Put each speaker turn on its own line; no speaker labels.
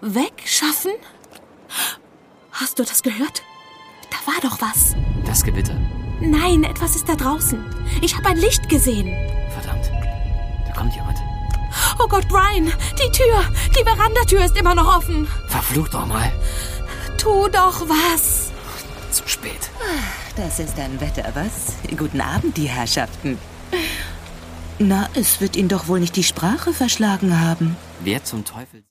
Wegschaffen? Hast du das gehört? Da war doch was.
Das Gewitter.
Nein, etwas ist da draußen. Ich habe ein Licht gesehen.
Verdammt, da kommt jemand.
Oh Gott, Brian, die Verandatür ist immer noch offen.
Verflucht doch mal.
Tu doch was.
Zu spät.
Das ist ein Wetter, was? Guten Abend, die Herrschaften. Na, es wird Ihnen doch wohl nicht die Sprache verschlagen haben.
Wer zum Teufel...